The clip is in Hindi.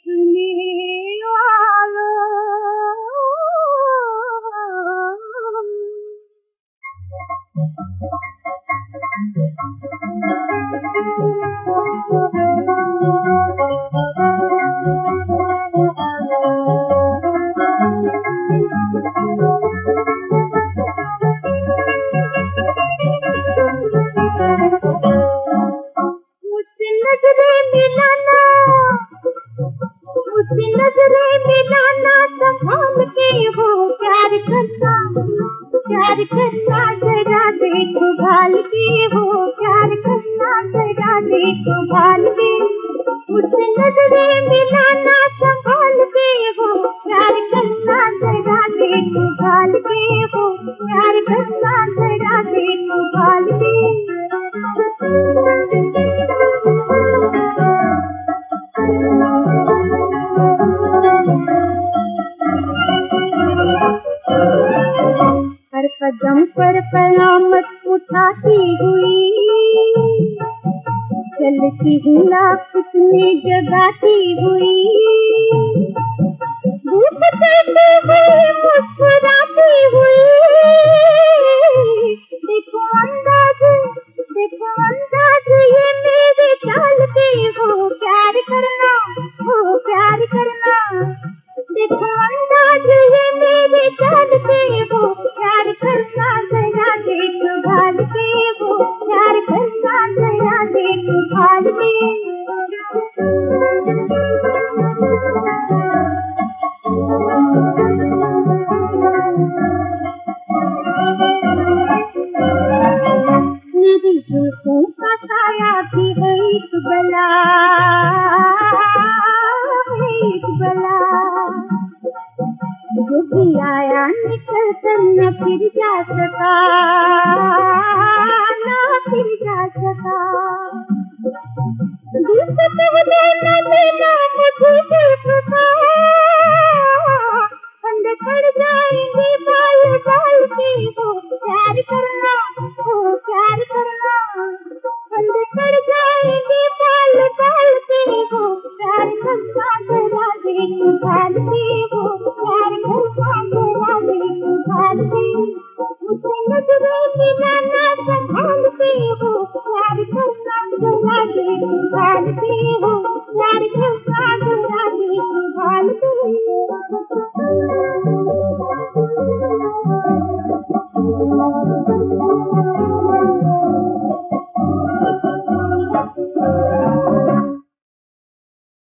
सुनने वालों, मुझसे नजरें मिलाना, मुझसे नजरें मिलाना, संभाल के हो प्यार करना, प्यार करना जरा देखो भाल के हो प्यार करना, जरा देखो भाल के। मुझसे नजरें मिलाना, संभाल के हो प्यार करना, जरा देखो भाल के हो प्यार करना, जरा देखो भाल के। हर कदम पर कयामत उठाती हुई, चलती हूँ लाख में जगाती हुई, धूप देती हुई मुस्कुराती हुई। देखो अंदाज ये मेरे चाल के हो प्यार करना, हो प्यार करना। देखो अंदाज ये मेरे चाल के हो प्यार करना, जरा देखो भाल के हो प्यार करना, जरा देखो भाल के। मेरी जुल्फों का साया भी है एक बला, एक बला। जो भी आया निकल कर न फिर जा सका, न फिर जा सका। दिल से पहले न लेना मुझे देखा, बंद कर जाएंगे बाल बाल के हो प्यार करना, हो प्यार करना। बंद कर जाएंगे बाल बाल के हो प्यार करना, जरा देखो भाल के हो प्यार करना, जरा देखो भाल के। मुझसे नजरें मिलाना, संभाल के हो प्यार करना, जरा देखो भाल के हो प्यार करना, जरा देखो भाल के।